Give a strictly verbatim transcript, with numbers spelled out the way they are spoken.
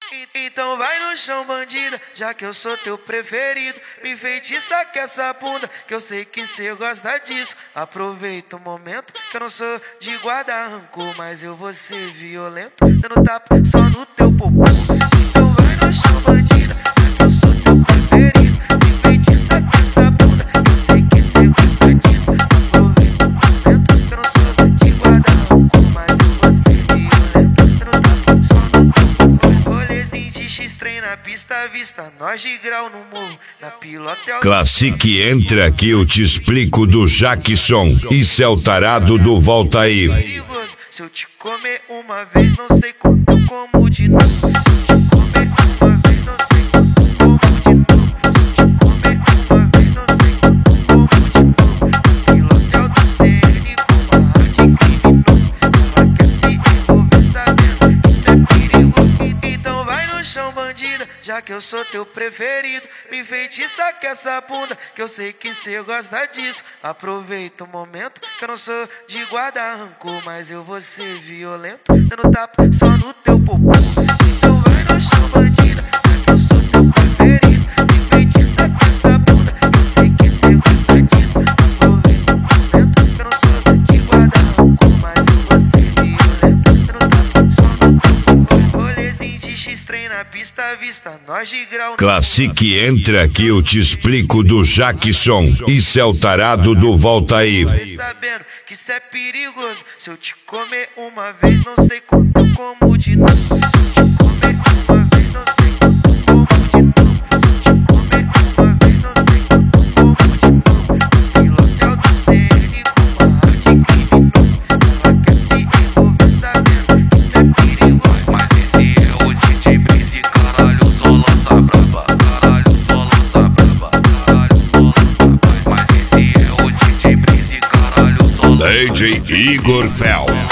Então vai no chão, bandida, já que eu sou teu preferido. Me enfeitiça com essa bunda, que eu sei que cê gosta disso. Aproveita o momento, que eu não sou de guarda rancor, mas eu vou ser violento, dando tapa só no teu popô. Então vai no chão, bandida, já que eu sou teu preferido. Me enfeitiça com essa bunda, que eu sei que cê gosta disso. Aproveita o momento, que eu não sou de guarda rancor, mas eu vou ser violento, dando tapa só no teu popô. Rolezinho de X-Trem na pista, vista nós de grau no morro, na pilota. Classique, entra aqui, eu te explico do Jackson. Isso é o tarado do Voltair. Perigoso, se eu te comer uma vez, não sei quanto eu como de novo. Se eu te comer uma vez, não sei quanto eu como de novo. Se eu te comer uma vez, não sei quanto eu como de novo. Pilotel do C N com uma arte criminoso. Ela quer se envolver sabendo que isso é perigoso. Então vai no chão, bandida, já que eu sou teu preferido. Me enfeitiça com essa bunda, que eu sei que cê gosta disso. Aproveita o momento, que eu não sou de guarda rancor, mas eu vou ser violento, dando tapa só no teu popô. Então vai no chão, bandida, já que eu sou teu preferido. Me enfeitiça com essa bunda, que eu sei que cê gosta disso. Aproveita o momento, que eu não sou de guarda rancor, mas eu vou ser violento, dando tapa só no teu popô. Rolezinho de X-Trem na pista, vista nós de grau. Classique, entra aqui, eu te explico do Jackson. Isso é o tarado do Voltair. Sabendo que isso é perigoso, se eu te comer uma vez, não sei quanto eu como de novo. Se eu te comer uma vez, não sei quanto eu como de novo. Se eu te comer uma vez, não sei quanto eu como de novo. Pilotel do C N com uma arte criminoso. Ela quer se envolver sabendo que isso é perigoso. Mas esse é o D J Prince, caralho, só lança braba. Caralho, só lança braba. Caralho, só lança braba. Mas esse é o D J Prince, caralho, só lança braba. D J Igor Fel.